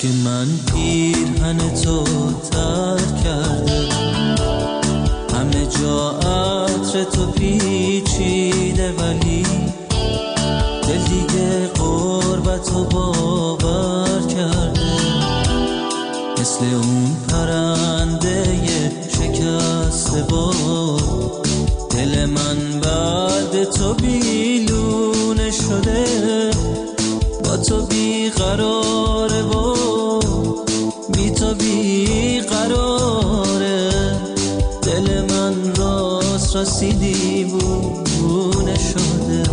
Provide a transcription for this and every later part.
اشک من پیرهن تو تر کرده، همه جا عطر تو پیچیده، ولی دل دیگه غربت و باور کرده. مثل اون پرنده شکسته باد، دل من بعد تو بیلونه شده، با تو بیقراره و بی تو بیقراره. دل من راست راستی دیوونه شده.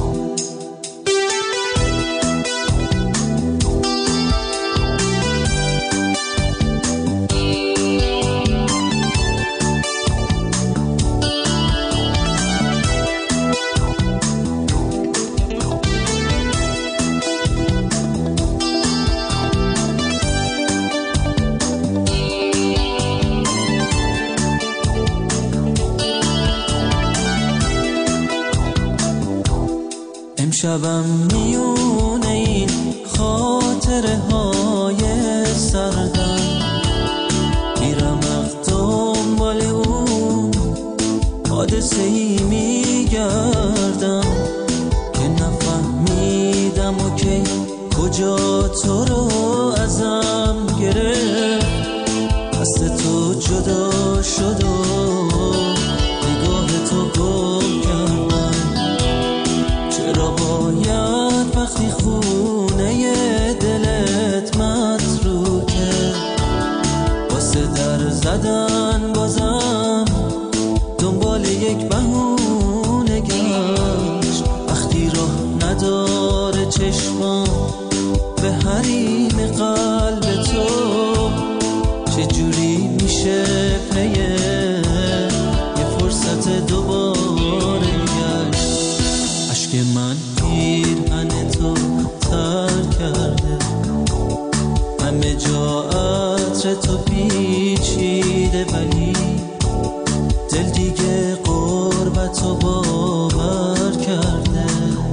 امشبم میونه این خاطره های سردم، میرم دنبال اون حادثه ای میگردم که نفهمیدم و که کجا تو رو ازم گرفت. دست تو جدا شد و نگاه تو گم کردم. چرا باید وقتی خونه دلت متروکه، واسه در زدن بازم دنبال یک بهونه گشت؟ وقتی راه نداره چشمام به حریم قلب تو، چجوری میشه پی یه فرصت دوباره گشت؟ اشک من پیرهن تو تر کرده، همه جا عطر تو پیچیده، ولی دل دیگه غربت و باور کرده.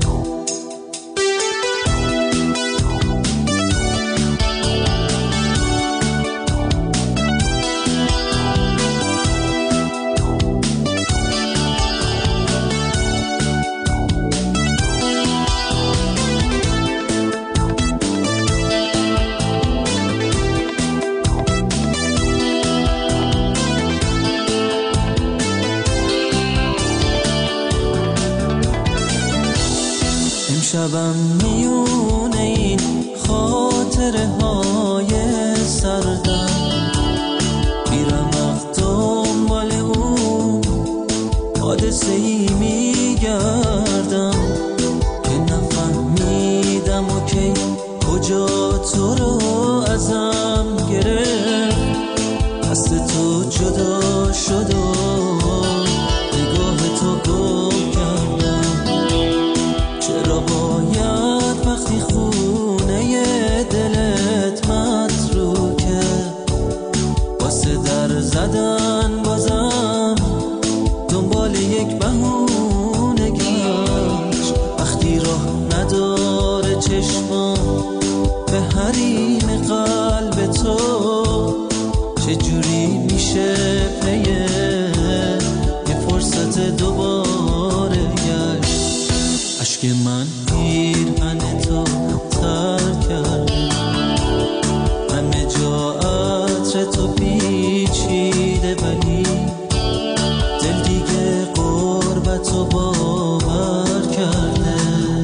امشبم میونه این خاطره های سردم، میرم دنبال اون حادثه ای میگردم که نفهمیدم و که کجا تو رو ازم گرفت. دست تو جدا شد و نگاه تو گم کردم. چرا باید وقتی خونه دلت متروکه، واسه در زدن بازم دنبال یک بهونه گشت؟ وقتی راه نداره چشمام به حریم قلب تو، چجوری میشه پی یه فرصت دوباره گشت؟ اشک من پیرهن تو تر کرده، همه جا عطر تو پیچیده، ولی دل دیگه غربت و باور کرده.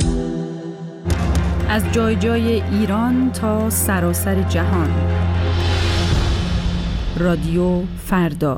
از جای جای ایران تا سراسر جهان، رادیو فردا.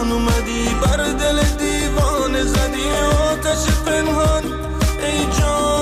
بر دل دیوانه زدی آتش پنهان. ای جان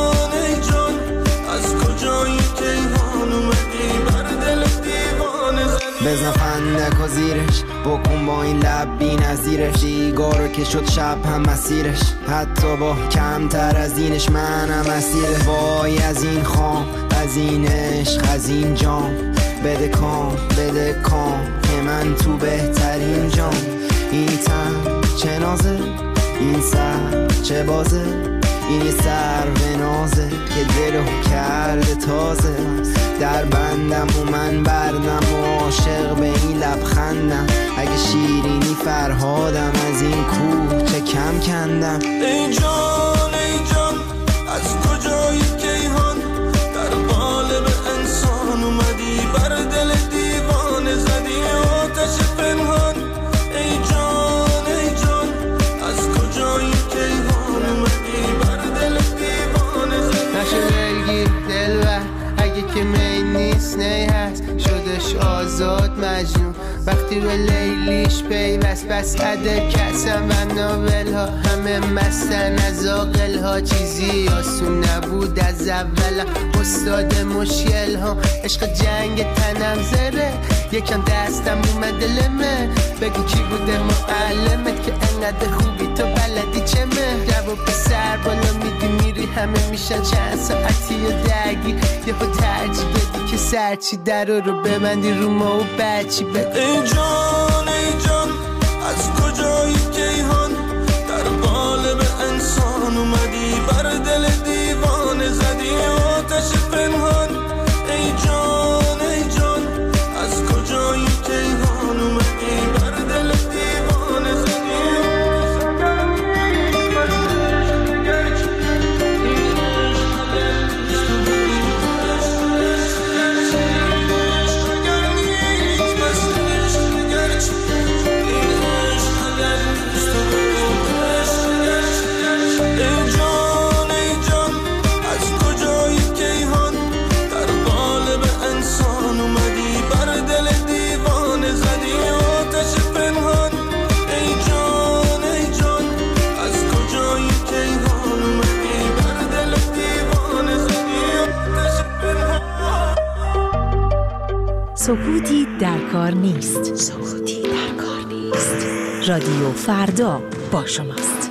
بزن فندک و زیرش، بکن با این لب بی نظیرش. دیگارو که شد شب هم مسیرش، حتی با کمتر از اینش منم اسیره. وای از این خام، از این عشق، از این جام. بده کام که من تو بهترین جام. این تن چه نازه، این سر چه بازه. این یه سر و نازه که دلو کرده تازه. در بندم و من بردم و عاشق به این لبخندم. اگه شیرینی فرهادم، از این کوه چه کم کندم. ای جان از کجایی کیهان، در قالب انسان اومدی، بر دل دیوانه زدی آتش پنهان. ای جان از کجایی کیهان اومدی، بر دل دیوانه زدی. نشه دلگیر دلبر، اگه که می نیست نی هست. شدش آزاد مجنون وقتی به لیلیش پیوست. بس عده کسم و ناول ها همه مستن از آقل ها. چیزی آسون نبود از اول، استاد مشکل ها. عشق جنگ تنم زره، یکم دستم اومده لمه. بگو کی بوده معلمت که انقدر خوبی تو بلدی چمه. جواب پسر بالا میدی میری، همه میشن چند ساعتی و درگیر. یهو ترجیح بدی که سرچی در رو ببندی رو ما و بچی بگو. ای جان از کجایی کیهان، در قالب انسان اومدی، بر دل دیوانه زدی آتش پنهان. ای جان از کجایی کیهان اومدی، بر دل دیوانه زدی. سکوتی در کار نیست. رادیو فردا با شماست.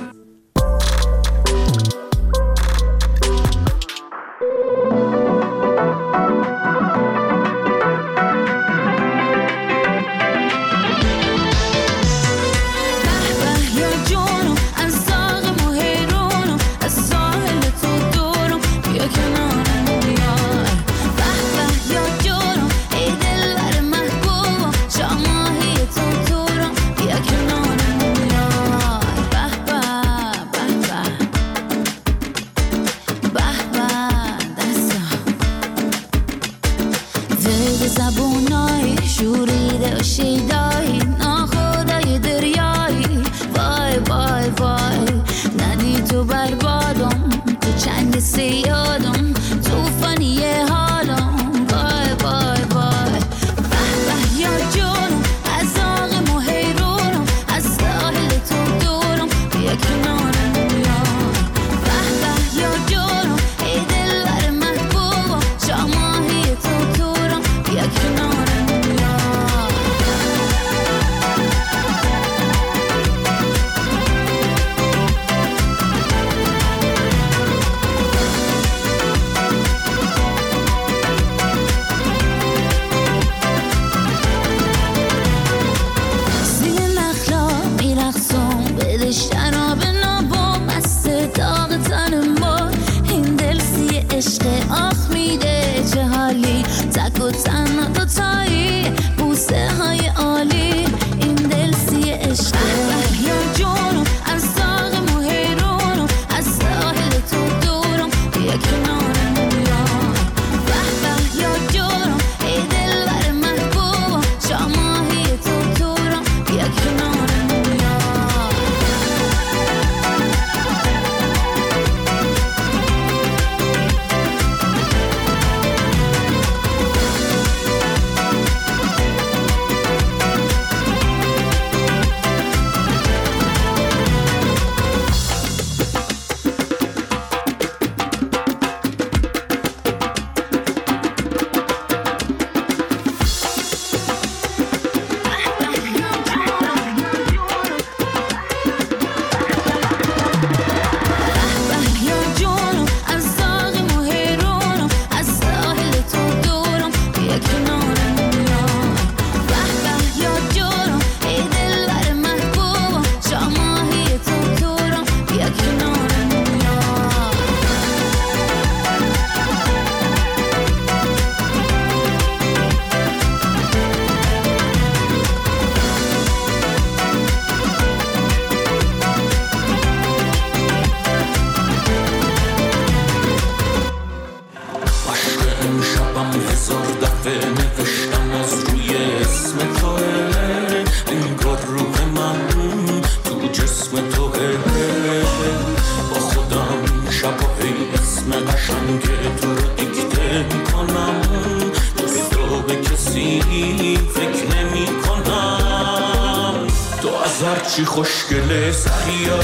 ببینی فکر نمی کنم تو از هرچی خوشگله سریا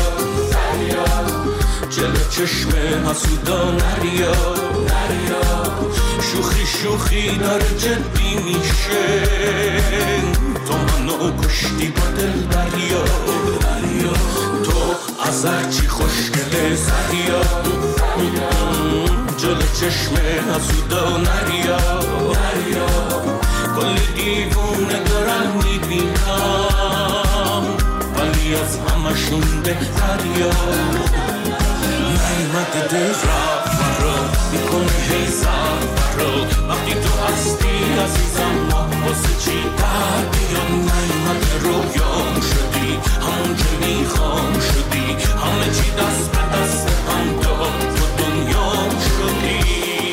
جلو چشم حسودا نریا شوخی شوخی داره جدی میشه تو منو کشتی با دل دریا تو از هرچی خوشگله سریا جلو چشم حسودا نریا کلی دیوونه دارم میبینم ولی از همشون بهتریا نیمت دل رفت رو میکنه هی سفر رو وقتی تو هستی عزیزم واسه چی در بیا نیمت رویام شدی همون که میخوام شدی همه چی دست به دست هم داد تو دنیام شدی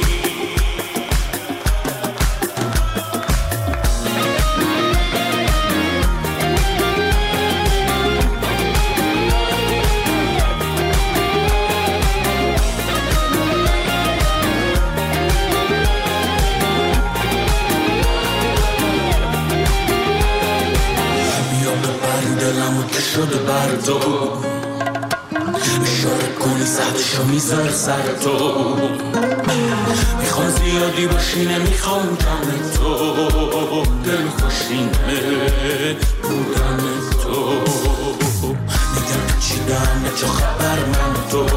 که شده بر تو اشاره کنی سهدشو میذار سر تو میخوام زیادی باشی نمیخوام جمع تو دل خوشینه بودن تو میگم چیدم چه خبر من تو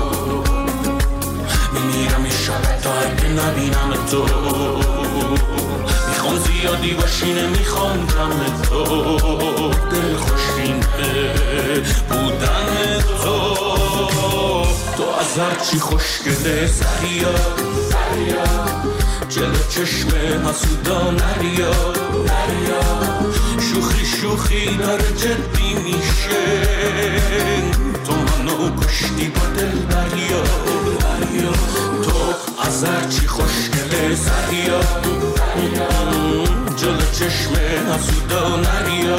میمیرم یه شب تا اگه نبینم تو میخوام زیادی باشی نمیخوام جمع تو دل خوشینه بودن تو تو از هرچی خوشگله سریا جلو چشم حسودا نریا شوخی شوخی داره جدی میشه تو منو کشتی با دل دریا تو از هرچی خوشگله سریا جلو چشم حسودا نریا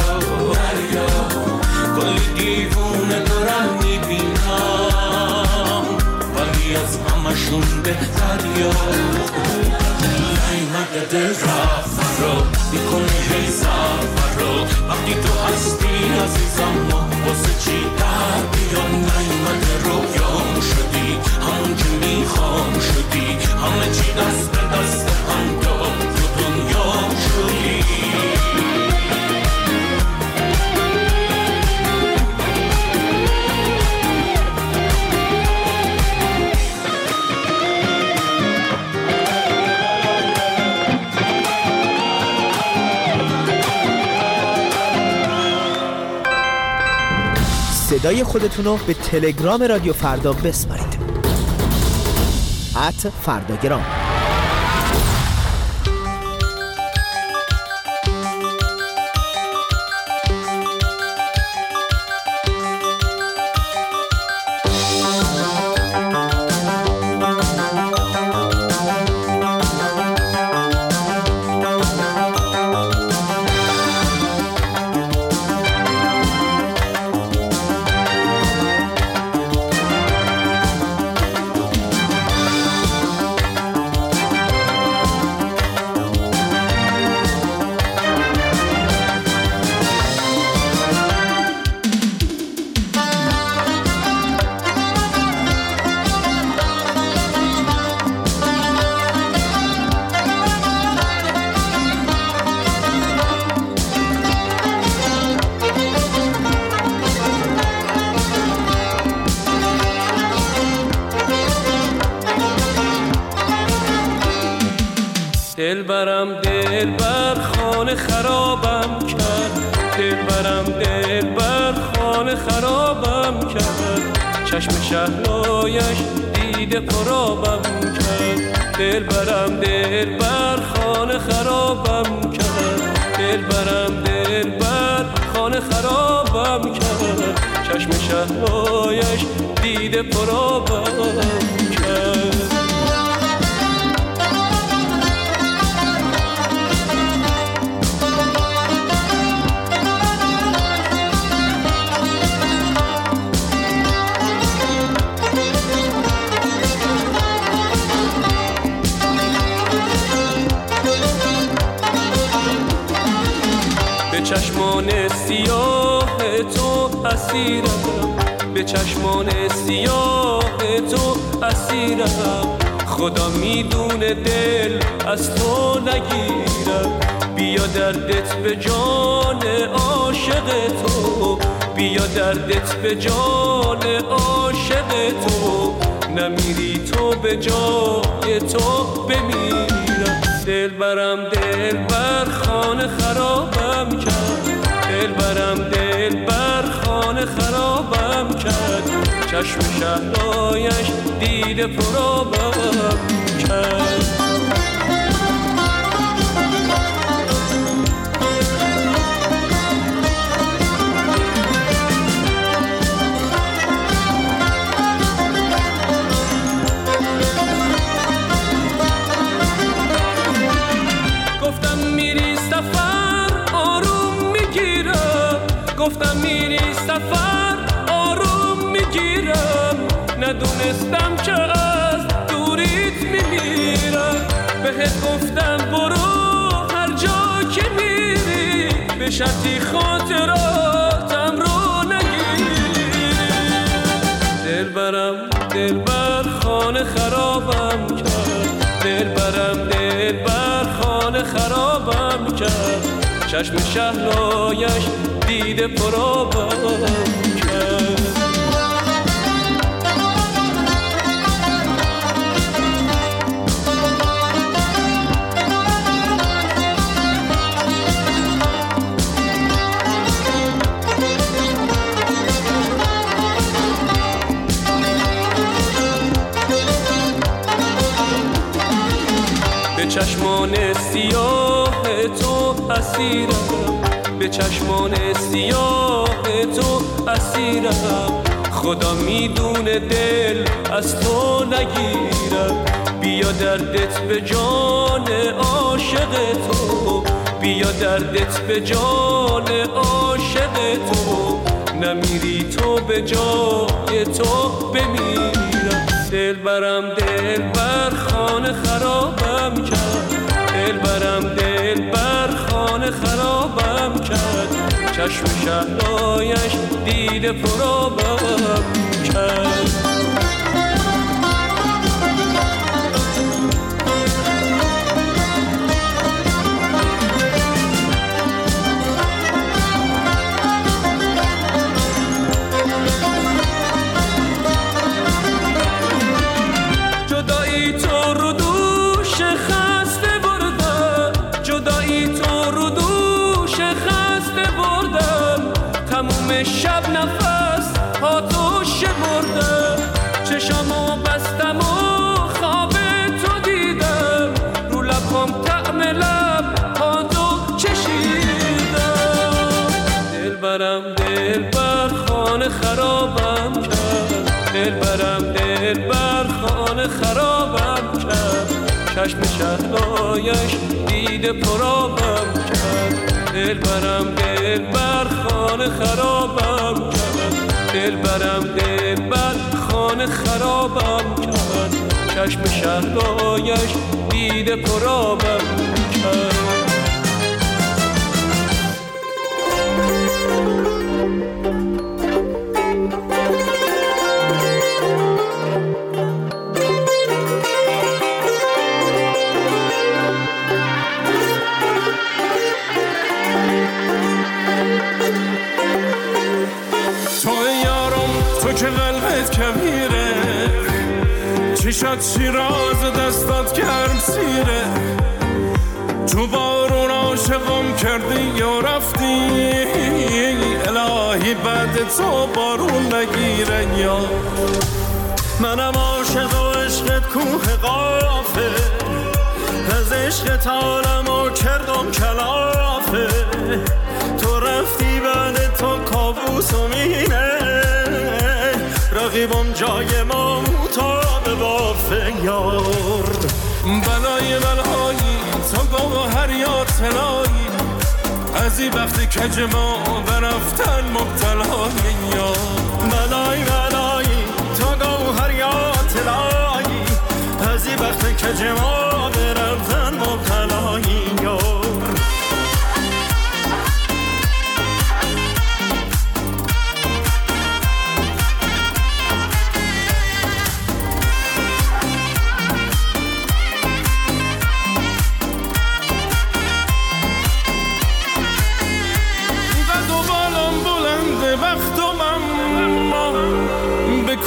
کلی دیوونه دارم میبینم ولی از همشون بهتریا نیمت دل رفت رو میکنه هی سفر رو وقتی تو هستی عزیزم واسه چی در بیا نیمت رویام شدی همون که میخوام شدی همه چی دست به دست هم داد تو دنیام شدی صدای خودتون رو به تلگرام رادیو فردا بسپارید @فرداگرام. دلبرم دلبر خانه خرابم کرد دلبرم دلبر خانه خرابم کرد چشم شهلایش دیده پرابم کرد دلبرم دلبر خانه خرابم کرد دلبرم دلبر خانه خرابم کرد چشم شهلایش دیده پرابم کرد چشمان سیاه تو اسیرم، به چشمان سیاه تو اسیرم. خدا میدونه دل از تو نگیرم. بیا دردت به جان عاشق تو، بیا دردت به جان عاشق تو. نمیری تو به جای تو بمیرم. دلبرم دلبر خانه خرابم کرد، دلبرم دلبر خانه خرابم کرد. چشم شهلایش دیده پرابم کرد. گفتم میری سفر آروم میگیرم، ندونستم که از دوریت میمیرم. بهت گفتم برو هر جا که میری، به شرطی خاطراتم رو نگیری. دلبرم دلبر خانه خرابم کرد، دلبرم دلبر خانه خرابم کرد. چشم شهلایش دیده پرابم کرد. به چشمان سیاه تو اسیرم، به چشمان سیاه تو اسیرم. خدا میدونه دل از تو نگیرم. بیا دردت به جان عاشق تو، بیا دردت به جان عاشق تو. نمیری تو به جای تو بمیرم. دلبرم دلبر خانه خرابم کرد، دلبرم دلبر خانه خرابم کرد. چشم شهلایش دیده پرابم کرد. جدایی تو رو دوش خسته بردم، جدایی تو رو دوش خسته بردم. تموم شب نفس ها تو شمردم، چشامو بستم و خواب تو دیدم. رو لبم طعم لب ها تو چشیدم. دلبرم دلبر خانه خرابم کرد، دلبرم دلبر خانه خرابم کرد. چشم شهلایش دیده پرابم کرد. دلبرم دلبر خانه خرابم کرد، دلبرم دلبر خانه خرابم کرد. چشم شهلایش دیده پرابم کرد. که قلبت کبیره، چشات شیراز دستات گرم سیره. تو بارون عاشقم کردی یا رفتی، الهی بعد تو بارون نگیره. یا منم عاشق و عشقت کوه قافه، از عشقت عالمو کردم کلافه. تو رفتی بعد تو کابوس و مینه، رقیبم جای ما مطابق بافه. یار بلای بلایی تو گوهر یا طلایی، از این وقتی کج ما برفتن مبتلای. یار بلای بلایی تو گوهر یا طلایی، از این وقتی کج ما برفتن مبتلای. یار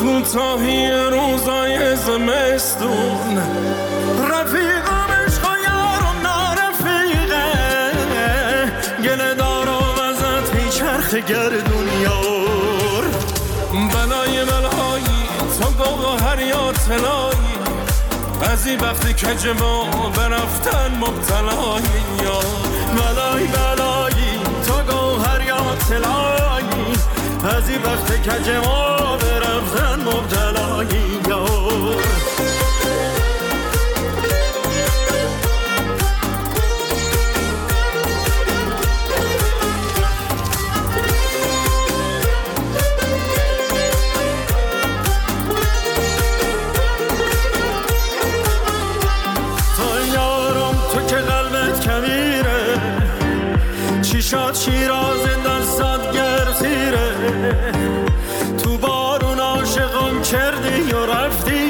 کوتاهی روزای زمستون، رفیقم عشق و یار و نارفیقه، گله دار و وزت هی چرخ گردون یار. بلای بلایی تو گوهر یا طلایی، از این وقتی که جما برفتن مبتلایی یار. بلای بلایی تو گوهر یا طلایی، از این وقتی که جما برفتن مبتلایی یار. شاد شیراز دستات گرسیره، تو بارون عاشقم کردی و رفتی،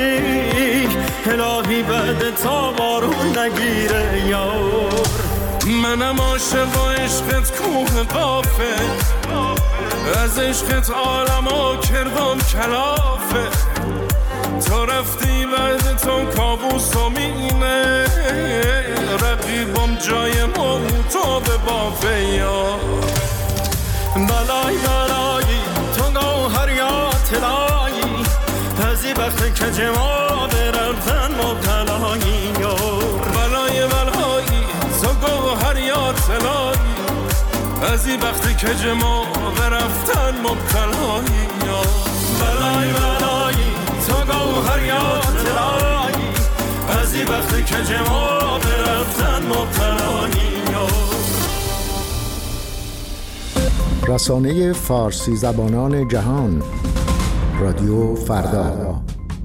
الهی بعد تا بارون نگیره یار. منم عاشق و عشقت کوه قافه، از عشقت عالمو کردم کلافه، تو رفتی بعد تو کابوس و مینه، رقیبم جای موتا به بافه یا. بلای بلایی تو گوهر یا طلایی، از این وقت که جما برفتن مبتلایی یا. بلای بلایی تو گوهر یا طلایی، از این وقت که جما برفتن مبتلایی یا. بلای بلایی تو گوهر یا طلایی، از این وقتی که جما برفتن مبتلایی یا. رسانه فارسی زبانان جهان، رادیو فردا.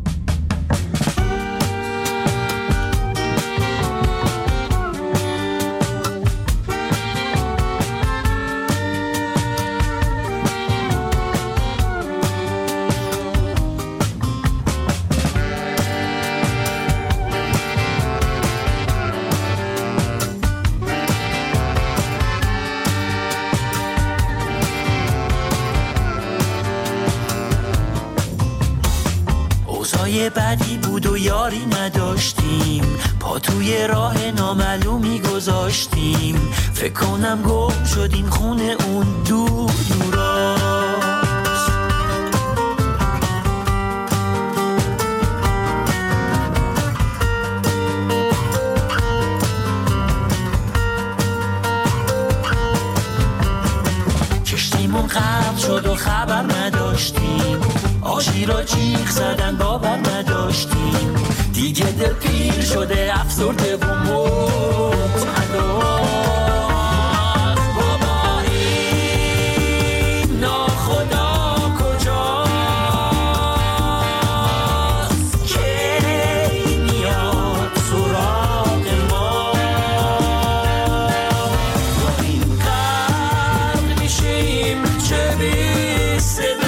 بعدی بود و یاری نداشتیم، پا توی راه نامعلومی گذاشتیم، فکر کنم گم شدیم خونه اون دور دوراست. کشتیمون غرق شد و خبر نداشتیم، آشی را جیغ زدن باور نداشتیم، دیگه دل پیر شده افسرده و مبتلا. بابا این ناخدا کجاست که میاد سراغ ما، با این قرد میشیم چه بی صدا.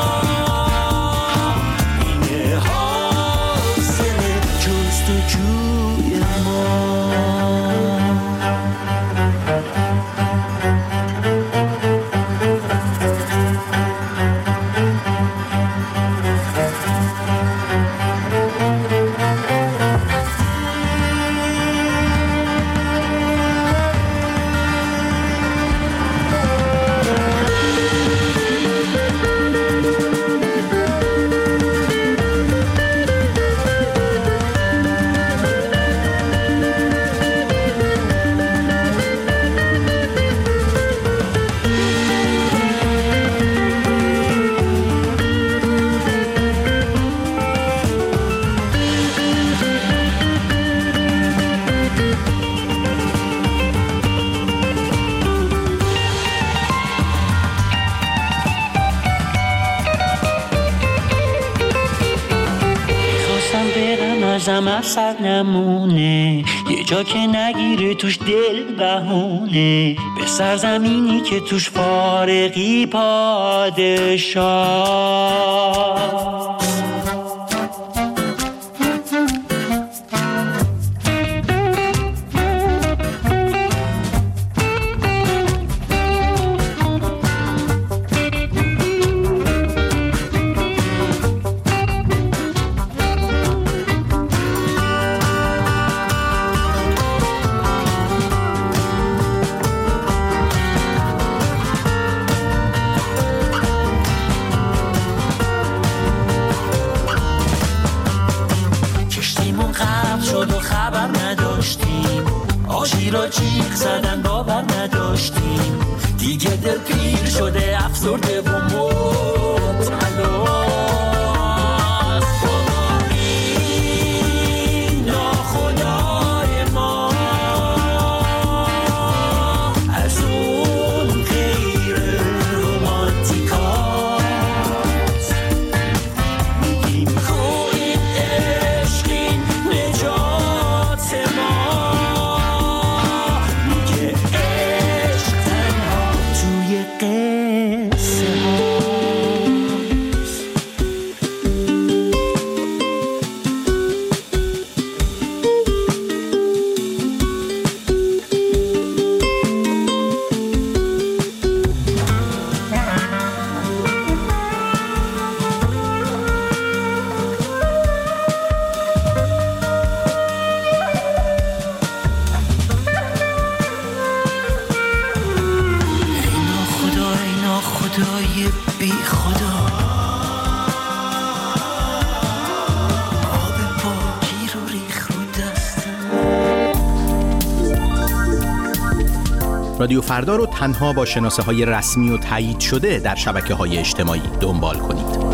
ازم سر نمونه، یه جا که نگیره توش دل بهونه، به سرزمینی که توش فارغی پادشاه. آجی را جیغ زدن باور نداشتیم، دیگه دل پیر شده افسرده و مبتلا. رادیو فردا رو تنها با شناسه‌های رسمی و تایید شده در شبکه‌های اجتماعی دنبال کنید.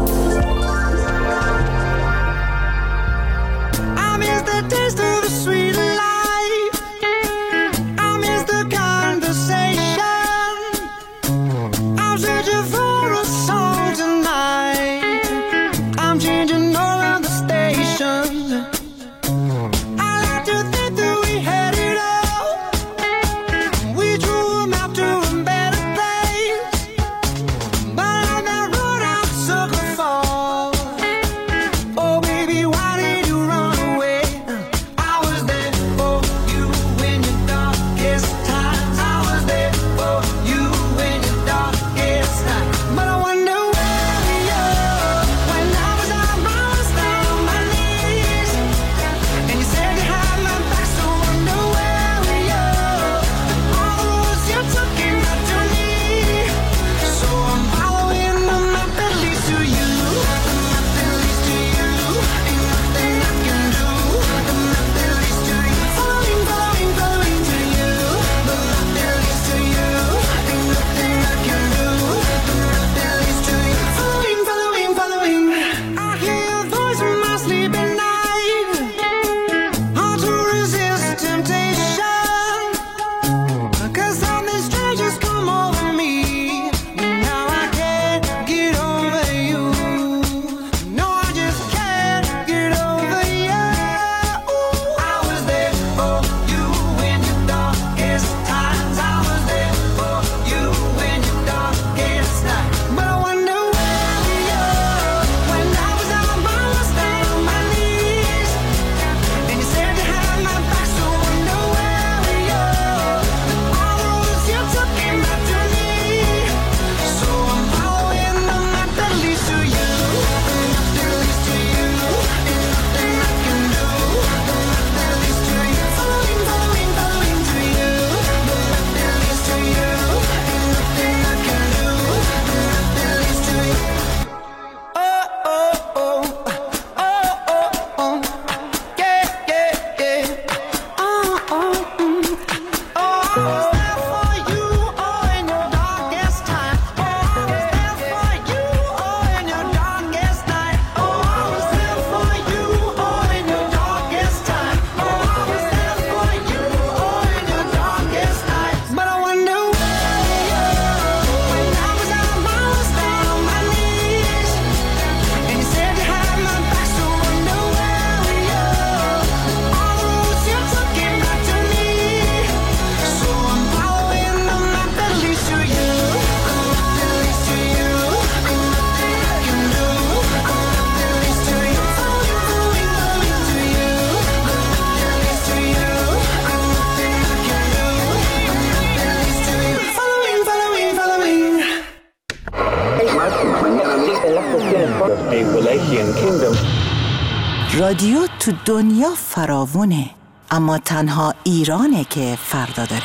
رادیو تو دنیا فراوونه، اما تنها ایرانه که فردا داره.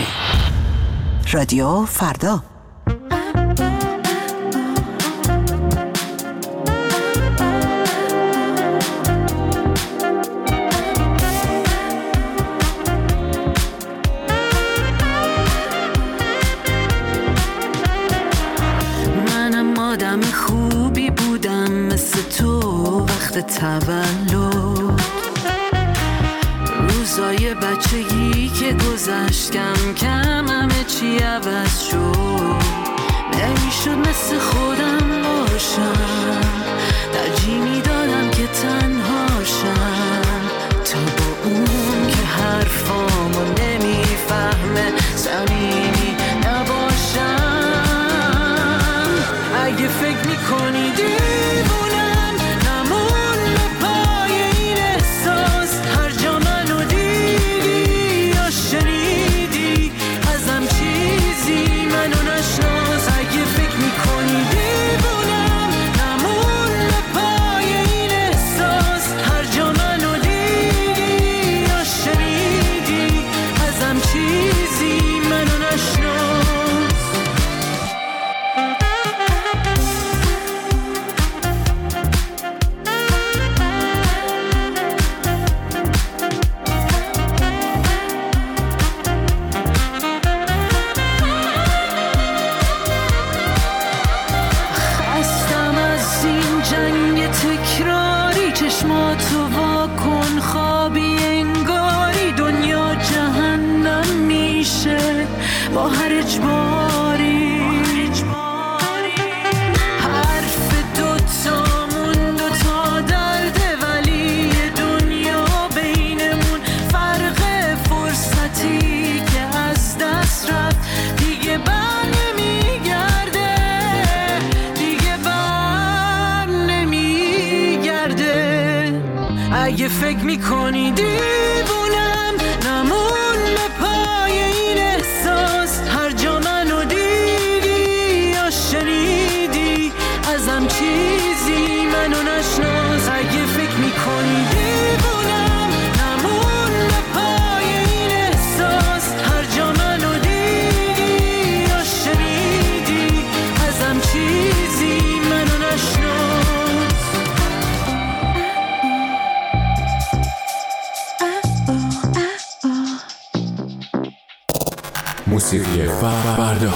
رادیو فردا. آدم خوبی بودم مثل تو وقت تولد. روزای بچگی که گذشت کم کم همه چی عوض شد. نمیشد مثل خودم باشم، ترجیح میدادم که تنهاشم تا با اون که حرفامو نمیفهمه صمیمی نباشم. اگه فکر میکنی دیوونم نمون پای این احساس، هر جا منو دیدی یا شنیدی ازم چیزی منو نشناس. اگه فکر میکنی دیوونم نمون پای این احساس، هر جا منو دیدی یا شنیدی ازم چیزی منو نشناس. خستم از این جنگ تکراری، چشماتو واکن خوابی انگاری دنیا جهنم میشه با هر اجباری. حرف دوتامون دوتا درده ولی دنیا بینمون فرق فرصتی که از دست رفت دیگه بر نمیگرده، دیگه بر نمیگرده. اگه فکر میکنی دیوونم نمون پای این احساس، هر جا منو دیدی یا شنیدی ازم چیزی منو نشناس. اگه فکر میکنی دیوونم نمون پای این احساس، هر جا منو دیدی یا شنیدی ازم چیزی منو نشناس. موسیقی فردا.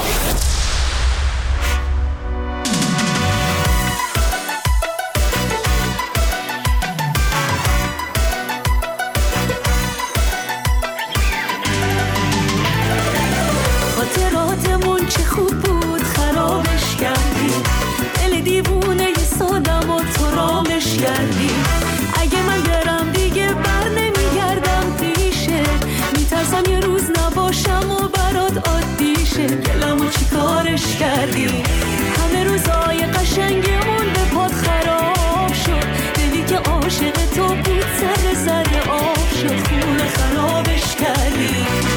خاطراتمون چه خوب بود خرابش کردی، دل دیوونه ی سادم و تو رامش کردی. اگه من برم دیگه بر نمیگردم پیشه، میترسم یه روز نباشم و برات عادی شه. دلمو چی کارش کردی، همه روزای قشنگمون به پات خراب شد. دلی که عاشق تو بود سر آب شد، خونه خرابش کردی.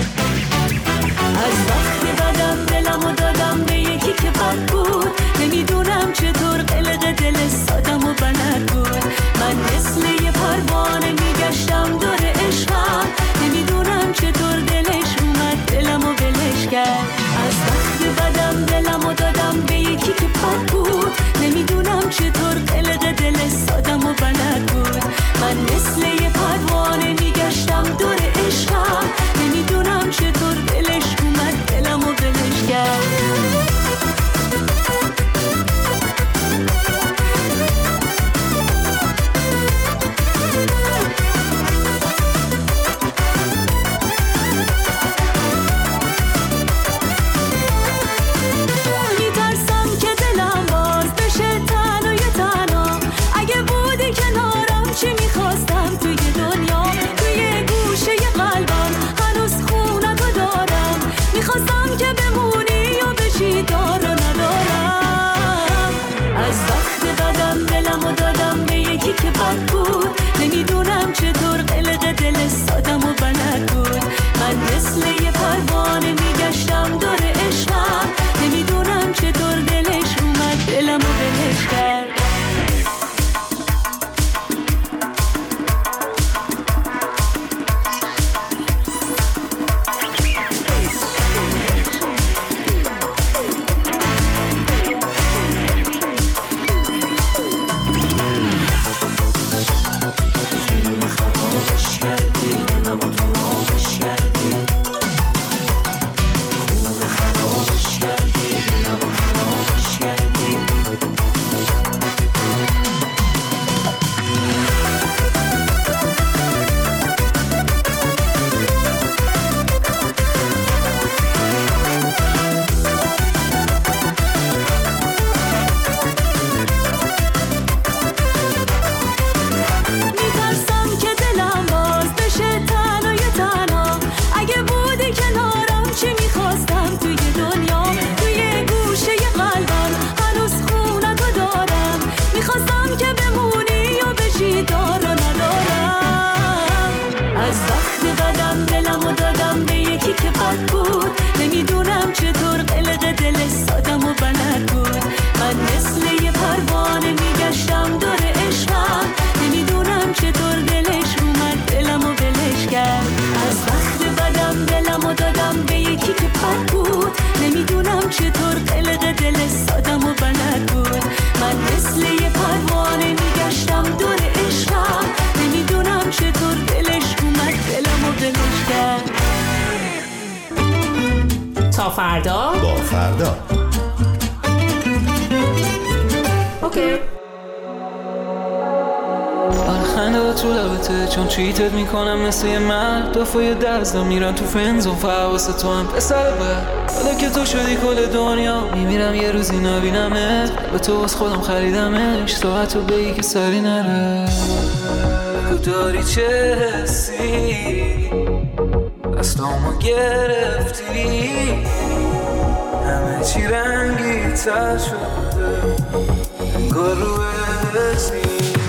از وقتی بدم دلمو دادم به یکی که بد بود، نمیدونم چطور قلق دل سادم و بلد بود. من مثل یه پروانه میگشتم دور عشقم، نمیدونم چطور دلش اومد دلمو ولش کرد. از وقتی بدم دلمو دادم به فردا با فردا. اوکی. خنده ها تو لبته چون چیتت میکنم مثل یه مرد دفعه دزدم میرن تو فنزون فحواسه تو هم پسر بد حالا که تو شدی کل دنیا میمیرم یه روزی نبینمت به تو از خودم خریدمش تو حتی بگی که سری نره بگو داری چه حسی دستامو گرفتی همه چی رنگی تر شده انگار رو حسی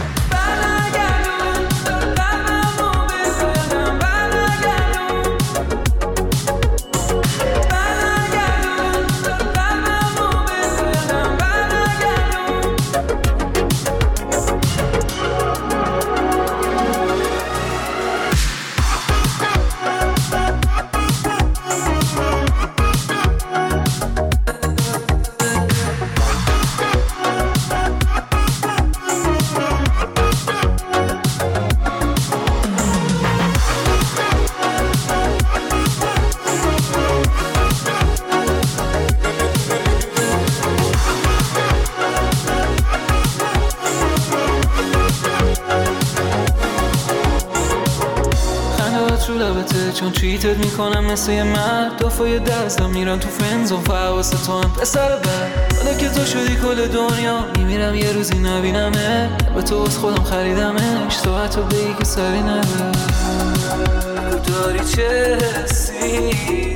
چون چیتت میکنم مثل یه مرد دفعه دزدم میرن تو فنزون فحواسه تو هم پسر بد حالا که تو شدی کل دنیا میمیرم یه روزی نبینمه به تو از خودم خریدمش تو حتی بگی که سری نره بگو داری چه حسی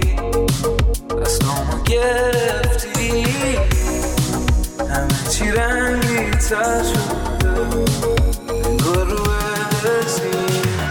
دستامو گرفتی همه چی رنگی تر شده انگار رو حسی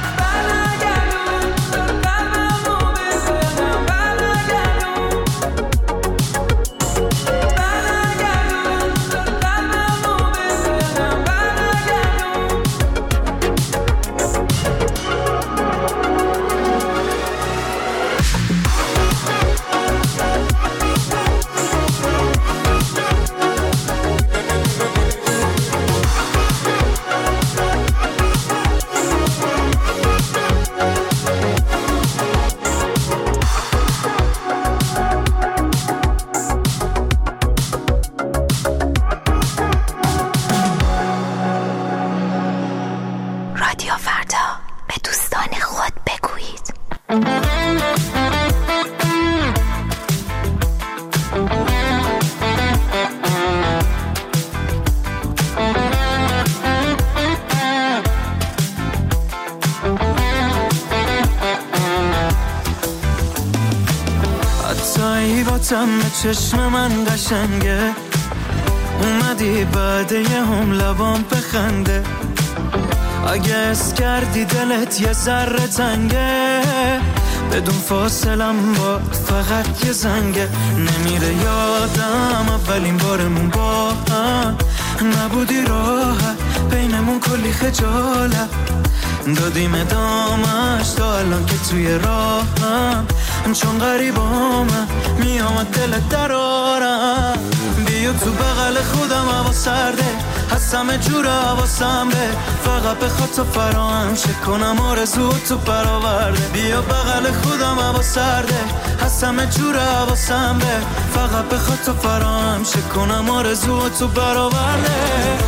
چشم من قشنگه اومدی بعد یه هم لبام بخنده اگه اس کردی دلت یه ذره تنگه بدون فاصلم با فقط یه زنگه نمیره یادم اولین بارمون با هم نبودی راحت بینمون کلی خجالت دادیم ادامش تا الان که توی راهم چون غریبامم میامد دلت درارم بیا تو بغل خودم هوا سرده هستم جور حواسم به فقط بخواد تو فراهم چک کنم آرزو تو برآورده بیا بغل خودم هوا سرده هستم جور حواسم به فقط بخواد تو فراهم چک کنم آرزو تو برآورده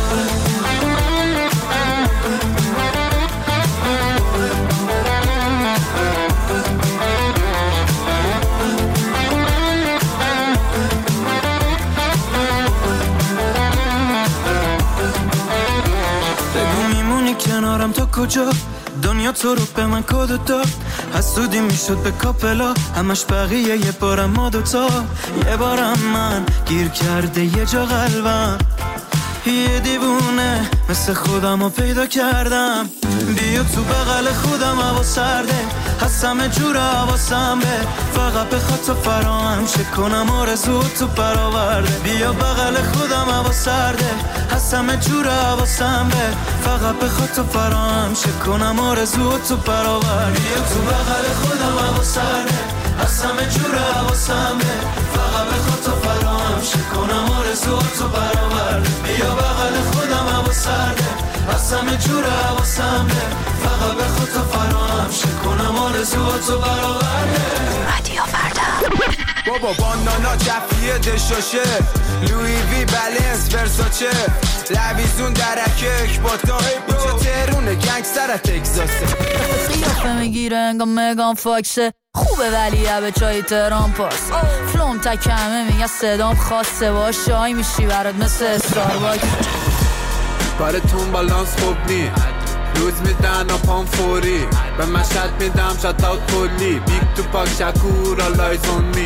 کنارم تا کجا دنیا تو رو به من کد داد حسودی میشد به کاپلا همش بقیه یه بارم ما دوتا یه بارم من گیر کرده یه جا قلبم یه دیوونه مثل خودم رو پیدا کردم بیا تو بغل خودم هوا سرده هستم جور حواسم به فقط بخواد تو فراهم چک کنم آرزو تو برآورده بیا بغل خودم هوا سرده هستم جور حواسم به فقط بخواد تو فراهم چک کنم آرزو تو برآورده بیا تو بغل خودم هوا سرده هستم جور حواسم به فقط بخواد تو فراهم چک کنم آرزو تو برآورده بیا بغل خودم هوا سرده هستم جور حواسم به فقط بخواد تو فراهم چک کنم آرزو تو برآورده رادیو فردا بابا بانانا جفیه دشاشه لوی وی بلنس ورساچه لویزون درکه اکباتا اینجا تهرونه گنگستر تگزاسه قیافه میگیره انگا مگان فاکسه خوبه ولی به چای تهران پاس فلوم تکمه میگه صدام خاصه باش شای میشی برات مثل استارباکس کارتون بالانس خوب نی روز میدن و پام فوری به مشهد میدم شات اوت کلی بیگ تو پاک شکور آلایز اون می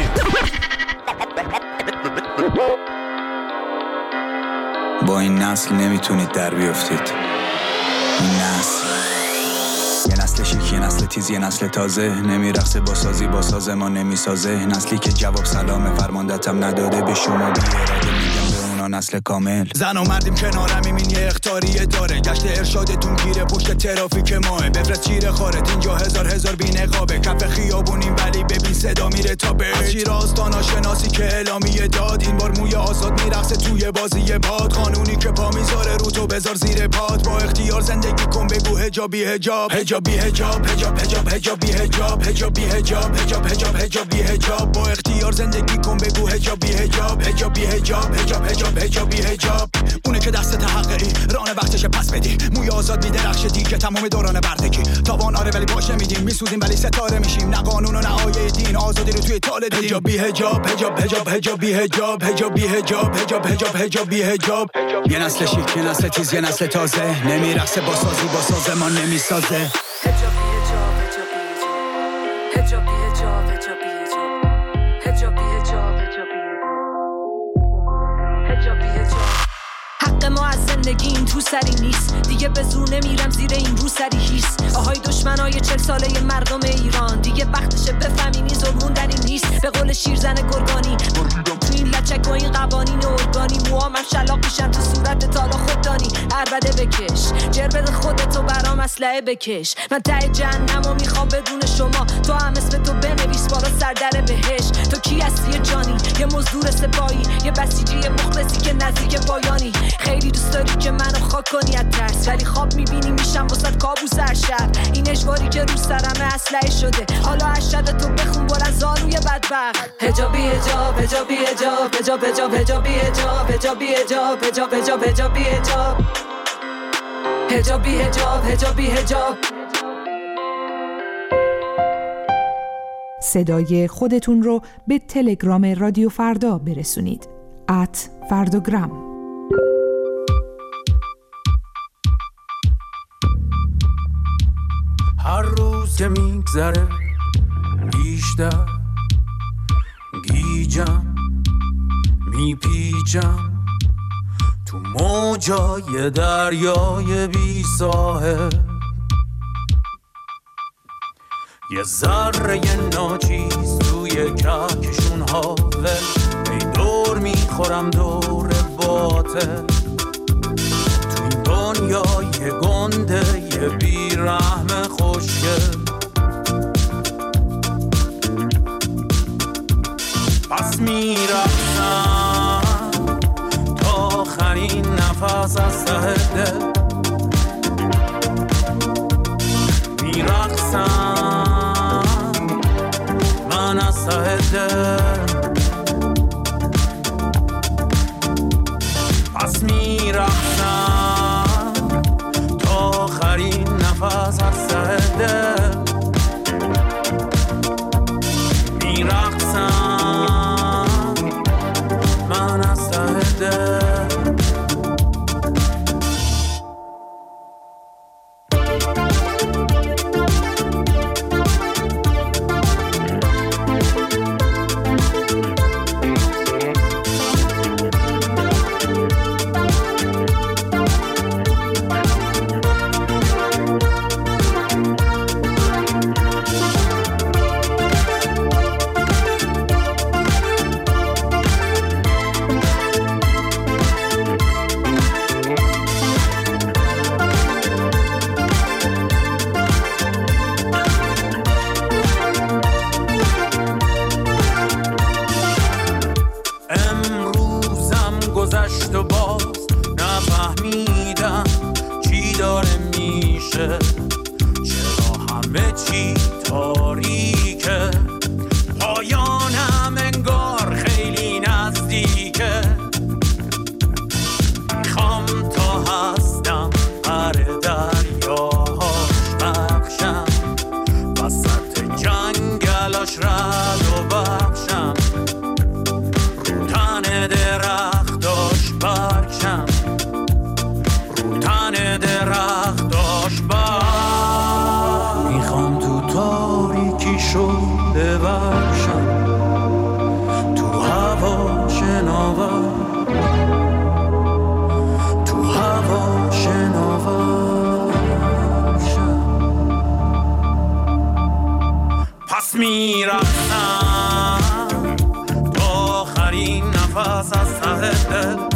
با این نسل نمیتونید در بیافتید. این نسل یه نسل شیک، یه نسل تیز، یه نسل تازه نمیرقصه با سازی با ساز ما نمیسازه. نسلی که جواب سلام فرماندتم نداده به شما بی اراده میگم به اونا نسل کامل. زن و مردیم کنارم این یه اختاریه داره گشت ارشادتون گیره پشت ترافیک ماه بفرست چیره خارت اینجا هزار بی نقابه کف خیابونیم ولی ببین صدا میره تا به چیر آستانا شناسی که اعلامیه داد این بار موی آزاد میرقصه توی بازی باد قانونی که پا میذاره رو تو بذار زیر پات با اختیار زندگی کن بگو حجابی حجاب حجابی حجاب حجاب حجاب حجابی حجاب حجابی حجاب حجاب حجاب حجابی حجاب با اختیار زندگی کن بگو حجابی حجاب حجابی حجاب حجاب حجاب حجابی حجاب اونه که دست تحققی ران وقتش پس بدی موی آزاد میدرخشه دیگه تمام دوران بردگی تاوان آره ولی باشه میدیم میسوزیم ولی ستاره میشیم نه قانون و نه آیه دین آزادی رو توی تال دیدیم حجابی حجاب حجاب حجاب حجابی حجاب حجابی حجاب حجاب حجاب حجابی حجاب یه نسل شیک، یه نسل تیز، یه نسل تازه نمیرقصه با سازی با سازمان نمیسازه. حق ما از زندگی این تو سری نیست دیگه به زور نمیرم زیر این رو سری هیس آهای دشمنای 40 ساله مردم ایران دیگه وقتشه بفهمینی ظلمون در این نیست به قول شیرزن گرگانی تو این لچک و این قوانین ارگانی موامم شلاق میشن تو صورت تالا خوددانی عربده بکش جر بده خودتو برام اسلحه بکش من ته جهنمو میخوام بدون شما تو هم اسم تو بنویس بالا سردر بهش تو کی هستی جانی یه مزدور سپاهی یه بسیجی مخلصی که نزدیک پایانی خیلی دوست داری که منو خاک کنی از ترس ولی خواب میبینی میشم واسه کابوس هر شب این اجباری که رو سرم اسلحه شده حالا اشهد تو بخون بر از زانوی بدبخت حجابی حجاب حجابی حجاب حجاب حجاب حجابی حجاب حجابی حجاب حجاب حجاب حجابی حجاب حجابی حجاب حجابی حجاب صدای خودتون رو به تلگرام رادیو فردا برسونید @فرداگرام. هر روز که میگذره بیشتر گیجم میپیچم تو موجای دریای بی ساحل یه ذره ناچیز توی کهکشون حاول ای دور میخورم دور باطل تو این دنیای گنده یه بیرحم خوشگل پس میرفتم تا آخرین نفس از ته دل میرقصم من از ته دل پس میرفتم تا آخرین نفس از ته دل میرقصم من از ته دل گذشت و باز نفهمیدم چی داره میشه چرا همه چی تاریکه پایانم انگار نفس از ته دل